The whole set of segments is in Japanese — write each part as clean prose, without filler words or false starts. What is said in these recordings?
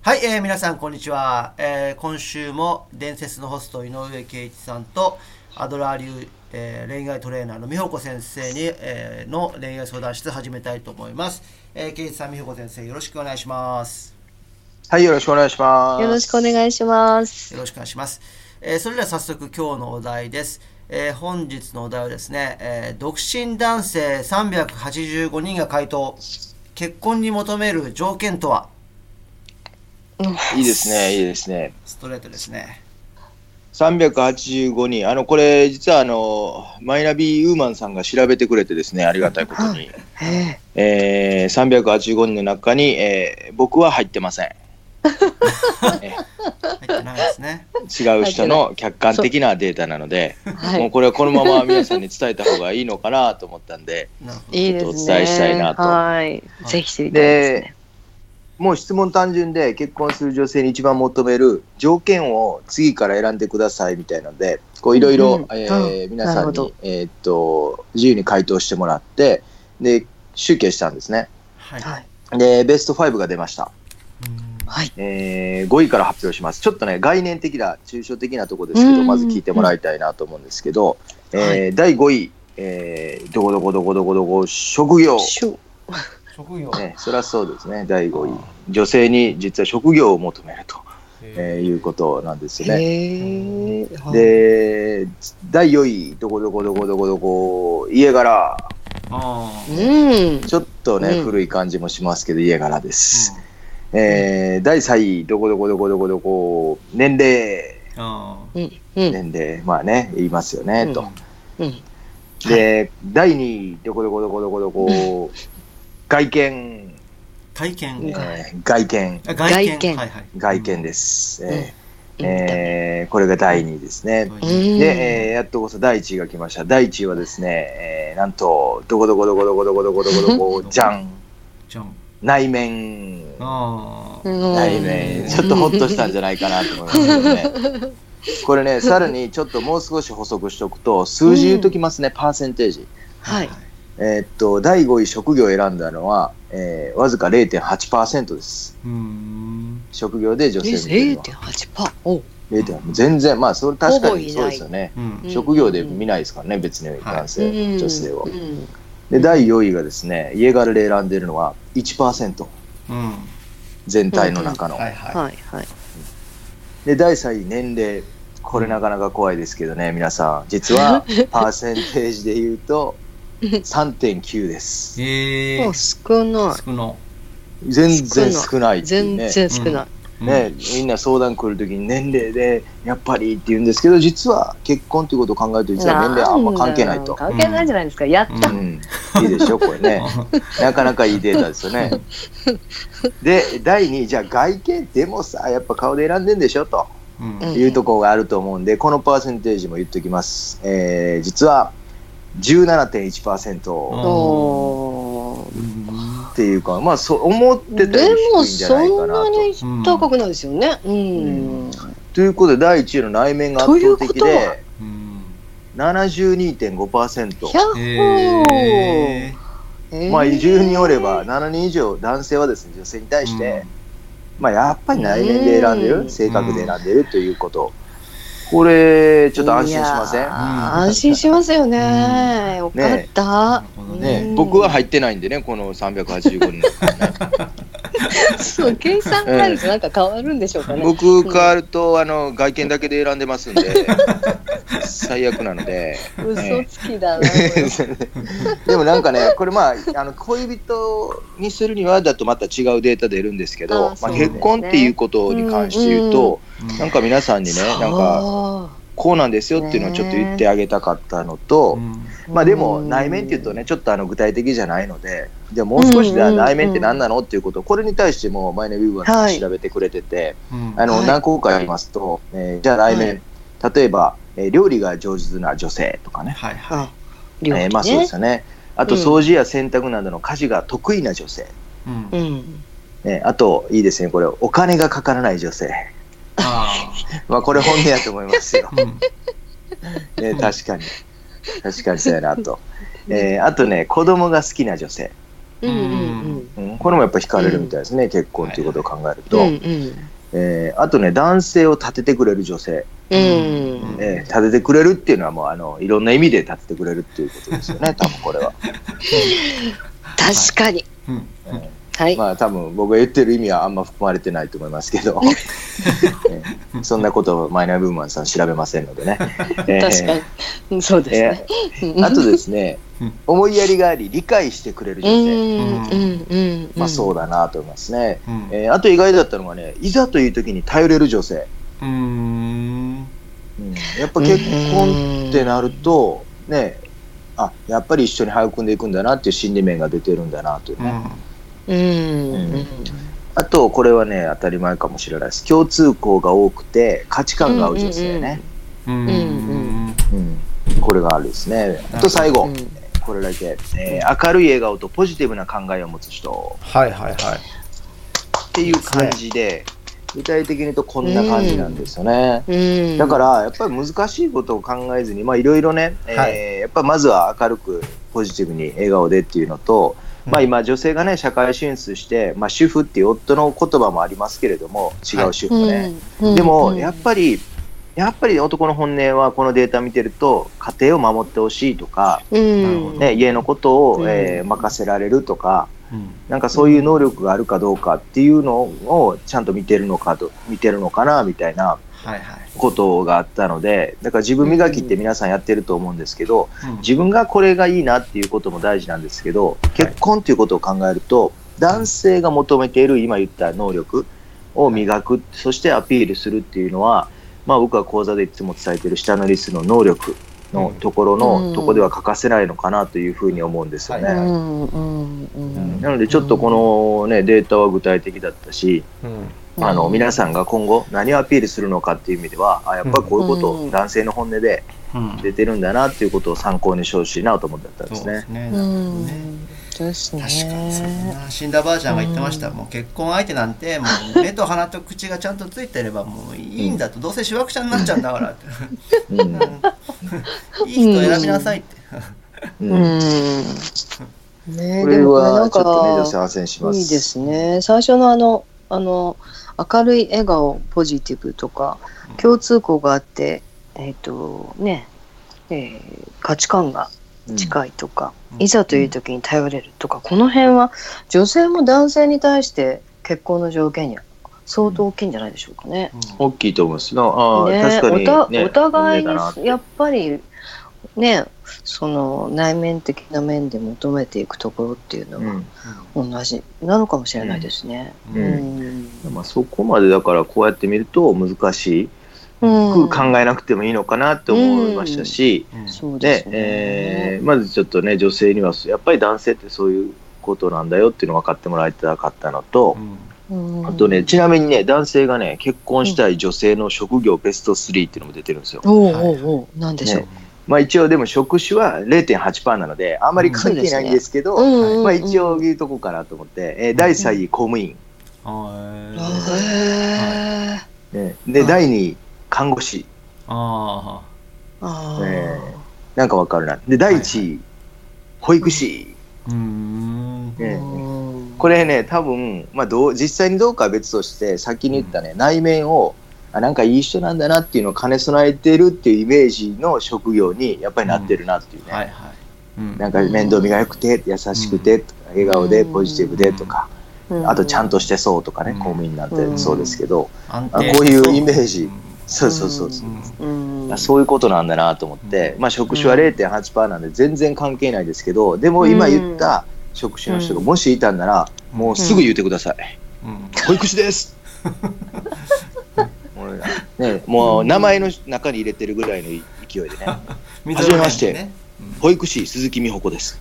はい、皆さんこんにちは。今週も伝説のホスト井上圭一さんとアドラー流、恋愛トレーナーの美穂子先生に、の恋愛相談室始めたいと思います。圭一さん、美穂子先生、よろしくお願いします。 はい、よろしくお願いします。 よろしくお願いします。 よろしくお願いします。それでは早速今日のお題です。本日のお題はですね、独身男性385人が回答、結婚に求める条件とは。 いいですね、いいですね。 ストレートですね。 385人、これ実はマイナビウーマンさんが調べてくれてですね、ありがたいことに、385人の中に、僕は入ってません。 入ってないですね。 違う人の客観的なデータなので、もうこれはこのまま皆さんに伝えた方がいいのかなと思ったんで、 いいですね、 お伝えしたいなと。 はい、ぜひ知りたいですね。 もう質問単純で、結婚する女性に一番求める条件を次から選んでくださいみたいなので、いろいろ皆さんに、自由に回答してもらって、で集計したんですね。 はい、 でベスト5が出ました。 はい、 5位から発表します。ちょっとね、概念的な抽象的なところですけど、まず聞いてもらいたいなと思うんですけど、第5位、どこどこどこどこどこ職業。 職業、 それはそうですね。第5位、女性に実は職業を求めると、いうことなんですよね。で第4位、どこどこどこどこどこ家柄。ちょっとね、古い感じもしますけど家柄です。第3位、どこどこどこどこどこ年齢。年齢、まあね、言いますよね、と。で第2位、どこどこどこどこどこ外見。外見です。これが第2位ですね。で、やっとこそ第1位が来ました。第1位はですね、なんとどこどこどこどこどこどこどこどこじゃん。内面。内面。ちょっとホッとしたんじゃないかなと思いますけどね。これね、さらにちょっともう少し補足しておくと、数字言うときますね、パーセンテージ。 はい。 第5位職業を選んだのは、わずか 0.8% です。職業で女性見てるのは 0.8%。全然、まあそれ確かにそうですよね。職業で見ないですからね、別に男性、女性を。で第4位がですね、家柄で選んでいるのは 1%。全体の中の。で第3位年齢。これなかなか怖いですけどね、皆さん。実はパーセンテージで言うと3.9 です。 少ない。 全然少ないっていうね。 全然少ない。 みんな相談来るときに年齢でやっぱりって言うんですけど、実は結婚ということを考えると実は年齢あんま関係ないと。 関係ないじゃないですか。やった。 いいでしょこれね。なかなかいいデータですよね。で第2位、じゃあ外見でもさ、やっぱ顔で選んでんでしょというところがあると思うんで、このパーセンテージも言っておきます。実は 17.1% っていうか、まあそう思ってたより低いんじゃないかなと。 でもそんなに高くないですよね。 ということで第1位の内面が圧倒的で 72.5%。まあ10人おれば7人以上男性はですね、女性に対して、まあやっぱり内面で選んでる、性格で選んでるということ。これちょっと安心しません？ 安心しますよね。よかった。 僕は入ってないんでね、この385人。 そう、計算があるとなんか変わるんでしょうかね。 僕変わると外見だけで選んでますんで最悪なので。 嘘つきだな。 でもなんかね、これまあ恋人にするにはだとまた違うデータ出るんですけど、結婚っていうことに関して言うと、なんか皆さんにね、なんかこうなんですよっていうのをちょっと言ってあげたかったのと、まあでも内面っていうとね、ちょっと具体的じゃないので、じゃあもう少しでは内面って何なのっていうことを、これに対してもマイネビューバーさん調べてくれてて、何個かありますと、じゃあ内面、例えば料理が上手な女性とかね、まあそうですよね。あと掃除や洗濯などの家事が得意な女性、あといいですね、これお金がかからない女性。まあこれ本音やと思いますよ。確かにそうやなと。あとね、子供が好きな女性。 これもやっぱ惹かれるみたいですね、結婚ということを考えると。あとね、男性を立ててくれる女性、立ててくれるっていうのはもういろんな意味で立ててくれるっていうことですよね、多分これは。 確かに。 まあ多分僕が言ってる意味はあんま含まれてないと思いますけど、そんなことをマイナーブーマンさん調べませんのでね。 確かにそうですね。 あとですね、思いやりがあり理解してくれる女性、まあそうだなと思いますね。あと意外だったのがね、いざという時に頼れる女性。やっぱ結婚ってなるとね、やっぱり一緒に育んでいくんだなっていう心理面が出てるんだなというね。あとこれはね、当たり前かもしれないです。共通項が多くて価値観が合う女性ね。これがあるですね。あと最後、これだけ、明るい笑顔とポジティブな考えを持つ人っていう感じで、具体的に言うとこんな感じなんですよね。だからやっぱり難しいことを考えずに、いろいろね、やっぱまずは明るくポジティブに笑顔でっていうのと、今女性がね社会進出して、主婦っていう夫の言葉もありますけれども、違う主婦ね、でもやっぱり男の本音はこのデータ見てると、家庭を守ってほしいとか、家のことを、任せられるとか、なんかそういう能力があるかどうかっていうのをちゃんと見てるのかなみたいなことがあったので、だから自分磨きって皆さんやってると思うんですけど、自分がこれがいいなっていうことも大事なんですけど、結婚っていうことを考えると、男性が求めている今言った能力を磨く、そしてアピールするっていうのは、僕は講座でいつも伝えている下のリスの能力のところのとこでは欠かせないのかなというふうに思うんですよね。なのでちょっとこのねデータは具体的だったし、皆さんが今後何をアピールするのかっていう意味では、やっぱりこういうことを男性の本音で出てるんだなっていうことを参考にしてほしいなと思ったんですね。 確かにそんな死んだばあちゃんが言ってました。もう結婚相手なんてもう目と鼻と口がちゃんとついてればもういいんだと、どうせしわくちゃになっちゃうんだからっていい人選びなさいって。 これはちょっとね女性安心します。 いいですね。最初の明るい笑顔、ポジティブとか共通項があって、価値観が近いとか、いざという時に頼れるとか、この辺は女性も男性に対して結婚の条件には相当大きいんじゃないでしょうかね。 大きいと思います。確かに、 お互いにやっぱりね、その内面的な面で求めていくところっていうのは同じなのかもしれないですね。 そこまでだからこうやって見ると難しく考えなくてもいいのかなって思いましたし、まずちょっとね女性にはやっぱり男性ってそういうことなんだよっていうのを分かってもらいたかったのと、あとね、ちなみにね男性がね結婚したい女性の職業ベスト3っていうのも出てるんですよ。 なんでしょう。 一応でも職種は 0.8% なのであんまり関係ないんですけど、一応言うとこかなと思って、第3位公務員、で第2位看護師、なんかわかるな。で第1位保育士。これね多分、実際にどうかは別として、先に言ったね、内面をなんかいい人なんだなっていうのを兼ね備えてるっていうイメージの職業にやっぱりなってるなっていうね、なんか面倒見が良くて優しくてとか笑顔でポジティブでとか、あとちゃんとしてそうとかね、公務員なんてそうですけど、こういうイメージ、そういうことなんだなと思って、職種は 0.8% なんで全然関係ないですけど、でも今言った職種の人がもしいたんならもうすぐ言ってください。保育士ですもう名前の中に入れてるぐらいの勢いでねはじめまして、保育士鈴木美穂子です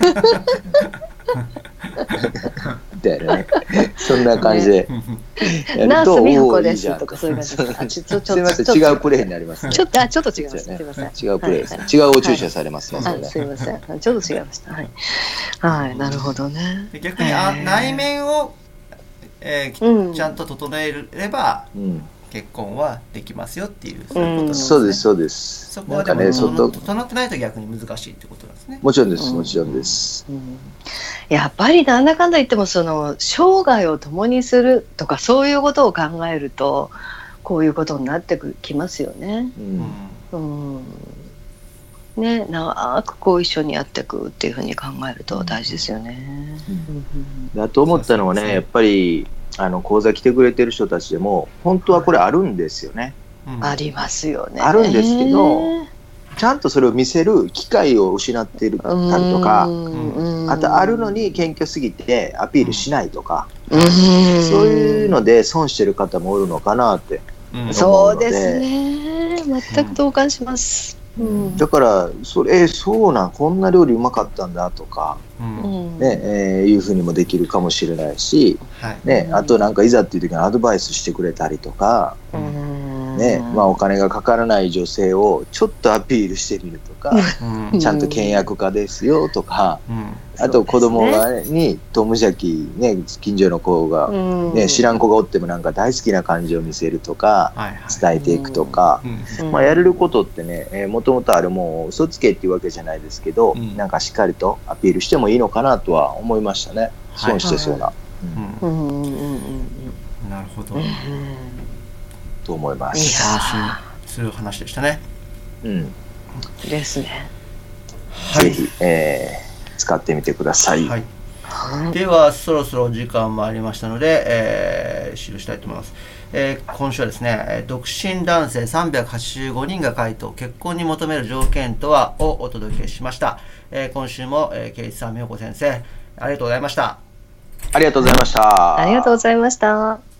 みたいなね、そんな感じでナース美穂子ですとかそういう感じです。 すみません、違うプレイになりますね。 ちょっと違います。すみません。 違うプレイです。違うお注射されますね。 すみません。ちょっと違いました。はい、なるほどね。 逆に内面をちゃんと整えれば結婚はできますよっていう、そういうことなんですね。 そうですそうです。 そこはでも、整ってないと逆に難しいってことなんですね。 もちろんです、もちろんです。 やっぱりなんだかんだ言ってもその生涯を共にするとかそういうことを考えるとこういうことになってきますよね。ね、長くこう一緒にやっていくっていうふうに考えると大事ですよね。 だと思ったのはね、やっぱり講座来てくれてる人たちでも本当はこれあるんですよね。 ありますよね。 あるんですけど、ちゃんとそれを見せる機会を失っているたりとか、あとあるのに謙虚すぎてアピールしないとか、そういうので損してる方もおるのかなって思うので。 そうですね、全く同感します。 だからそうなん、こんな料理うまかったんだとか、いうふうにもできるかもしれないし、あとなんかいざっていう時にアドバイスしてくれたりとか、お金がかからない女性をちょっとアピールしてみるとか、ちゃんと倹約家ですよとか、あと子供に無邪気、近所の子が、知らん子がおってもなんか大好きな感じを見せるとか、伝えていくとか、やれることってね、もともとあるもんを嘘つけっていうわけじゃないですけど、なんかしっかりとアピールしてもいいのかなとは思いましたね。損してそうな。 なるほど。 と思います。 安心する話でしたね。 ですね。 ぜひ、使ってみてください。 ではそろそろ時間もありましたので、終了したいと思います。今週はですね、独身男性385人が回答、結婚に求める条件とはをお届けしました。今週も、圭一さん、美穂子先生、ありがとうございました。 ありがとうございました。 ありがとうございました。